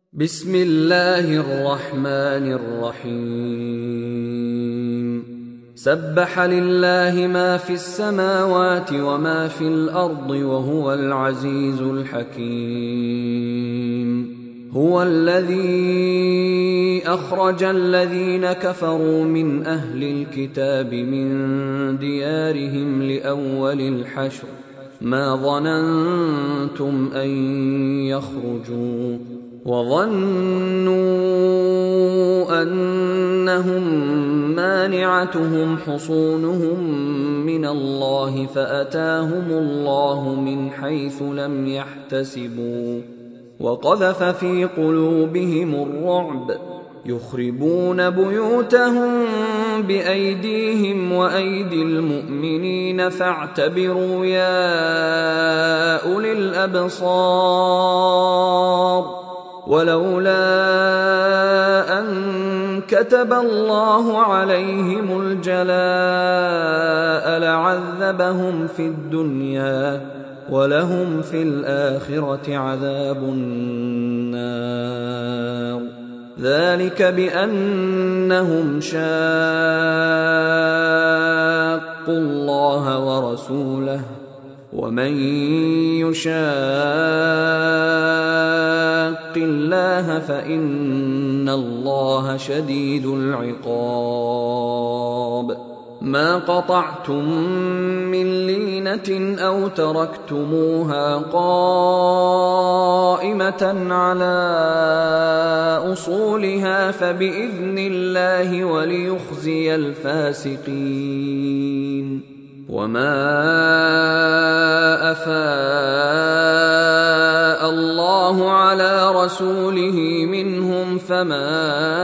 بسم الله الرحمن الرحيم سبح لله ما في السماوات وما في الأرض وهو العزيز الحكيم هو الذي أخرج الذين كفروا من أهل الكتاب من ديارهم لأول الحشر ما ظننتم أن يخرجوا وظنوا أنهم مانعتهم حصونهم من الله فأتاهم الله من حيث لم يحتسبوا وقذف في قلوبهم الرعب يخربون بيوتهم بأيديهم وأيدي المؤمنين فاعتبروا يا أولي الأبصار ولولا أن كتب الله عليهم الجلاء لعذبهم في الدنيا ولهم في الآخرة عذاب النار ذلك بأنهم شاقوا الله ورسوله ومن يشاق الله فإن الله شديد العقاب ما قطعتم من لينة أو تركتموها قائمة على أصولها فبإذن الله وليخزي الفاسقين وما أفاء الله على رسوله منهم فما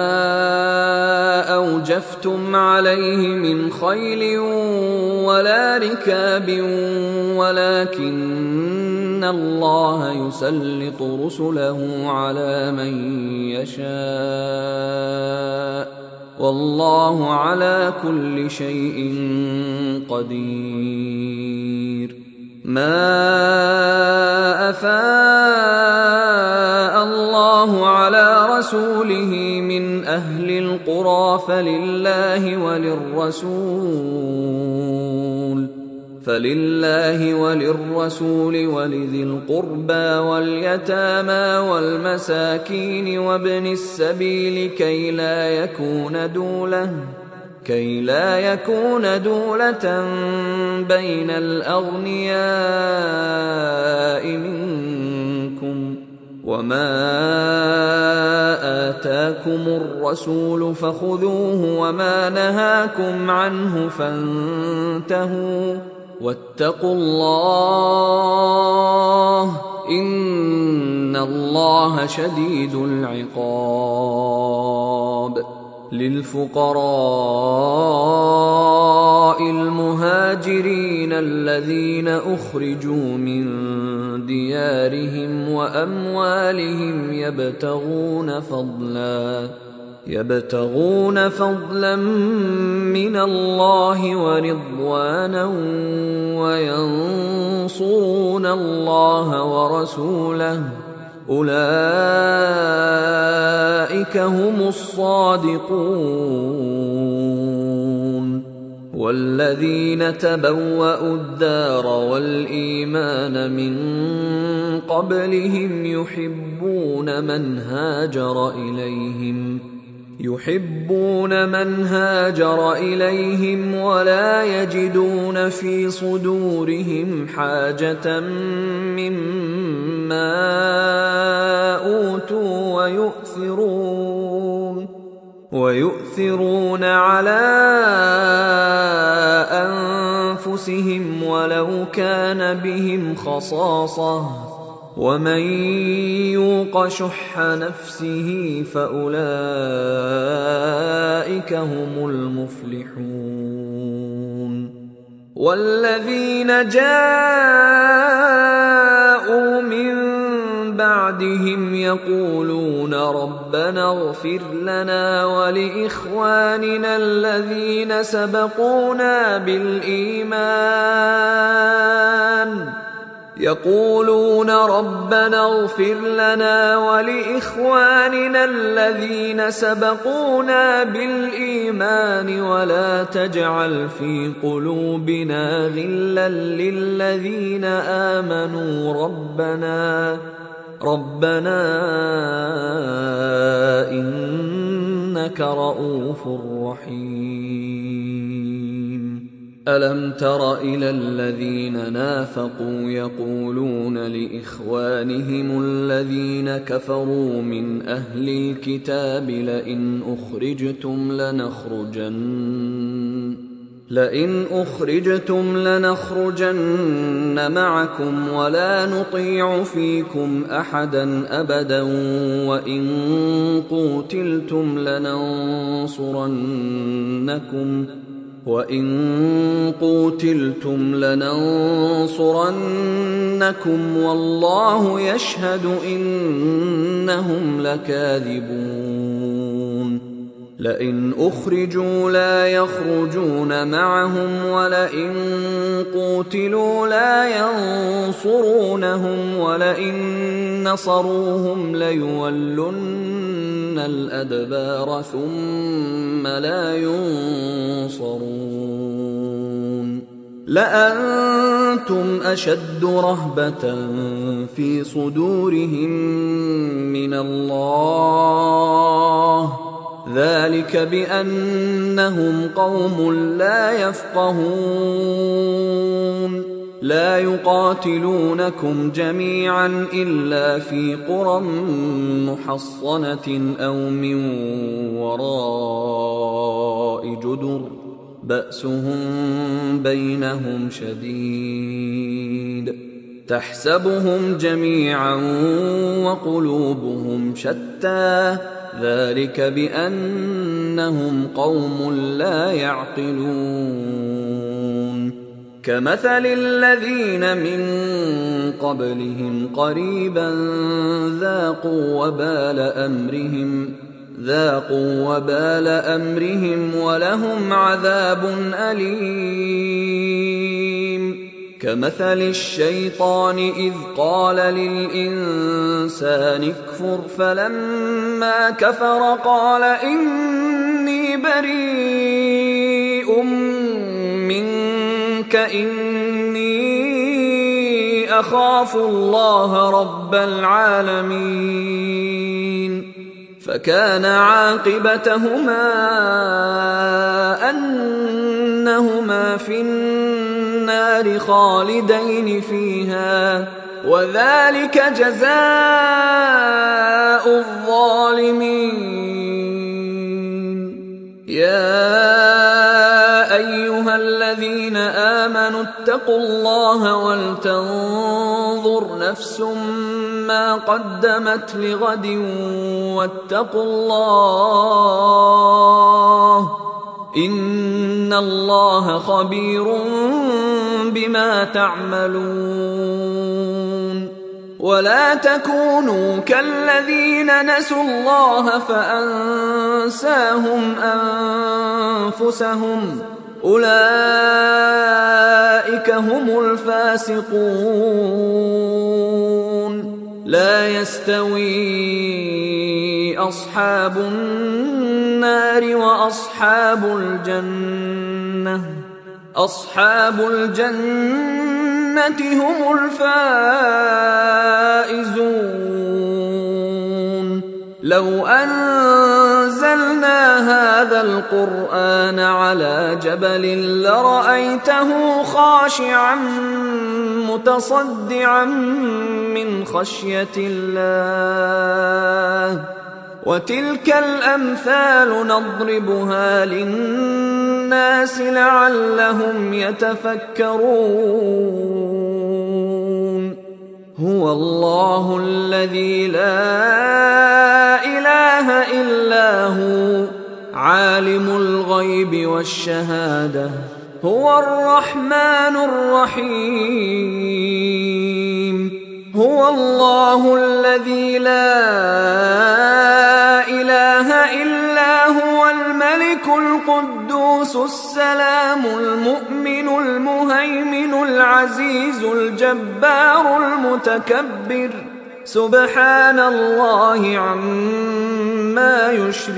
أوجفتم عليه من خيل ولا ركاب ولكن الله يسلط رسله على من يشاء والله على كل شيء قدير ما أفاء الله على رسوله من أهل القرى فلله وللرسول ولذي القربى واليتامى والمساكين وابن السبيل كي لا يكون دولة بين الأغنياء منكم وما آتاكم الرسول فخذوه وما نهاكم عنه فانتهوا واتقوا الله إن الله شديد العقاب للفقراء المهاجرين الذين أخرجوا من ديارهم وأموالهم يبتغون فضلا من الله ورضوانا وينصرون الله ورسوله أولئك هم الصادقون والذين تبوأوا الدار والإيمان من قبلهم يحبون من هاجر إليهم ولا يجدون في صدورهم حاجة مما أوتوا ويؤثرون على أنفسهم ولو كان بهم خصاصة ومن يوق شح نفسه فأولئك هم المفلحون والذين جاءوا من بعدهم يقولون ربنا اغفر لنا ولإخواننا الذين سبقونا بالإيمان يقولون ربنا اغفر لنا ولإخواننا الذين سبقونا بالإيمان ولا تجعل في قلوبنا غلا للذين آمنوا ربنا إنك رؤوف رحيم. ألم تر إلى الذين نافقوا يقولون لإخوانهم الذين كفروا من أهل الكتاب لئن أخرجتم لنخرجن معكم ولا نطيع فيكم أحدا أبدا وإن قوتلتم لننصرنكم والله يشهد إنهم لكاذبون. لئن أخرجوا لا يخرجون معهم ولئن قوتلوا لا ينصرونهم ولئن نصروهم ليولن الأدبار ثم لا ينصرون. لأنتم أشد رهبة في صدورهم من الله ذلك بأنهم قوم لا يفقهون. لا يقاتلونكم جميعا إلا في قرى محصنة أو من وراء جدر بأسهم بينهم شديد تحسبهم جميعا وقلوبهم شتى ذلك بأنهم قوم لا يعقلون. كمثل الذين من قبلهم قريبا ذاقوا وبال أمرهم ولهم عذاب أليم. كمثل الشيطان إذ قال للإنسان اكفر فلما كفر قال إني بريء منك إني أخاف الله رب العالمين. فكان عاقبتهما أنهما في النار خالدين فيها وذلك جزاء الظالمين. يا أيها الذين آمنوا اتقوا الله ولتنظر نفس ما قدمت لغد واتقوا الله إن الله خبير بما تعملون. ولا تكونوا كالذين نسوا الله فأنساهم أنفسهم أولئك هم الفاسقون. لا يستوي أصحاب النار وأصحاب الجنة هم الفائزون. لو أنزلنا هذا القرآن على جبل لرأيته خاشعا متصدعا من خشية الله. وتلك الأمثال نضربها للناس لعلهم يتفكرون. هو الله الذي لا إله إلا هو عالم الغيب والشهادة هو الرحمن الرحيم. هو الله الذي لا إله إلا هو الملك القدوس السلام المؤمن المهيمن العزيز الجبار المتكبر سبحان الله عما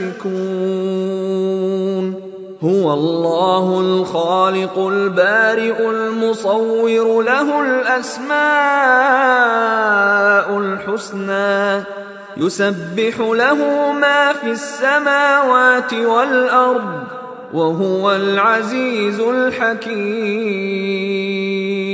يشركون هو الله الخالق البارئ المصور له الأسماء الحسنى يسبح له ما في السماوات والأرض وهو العزيز الحكيم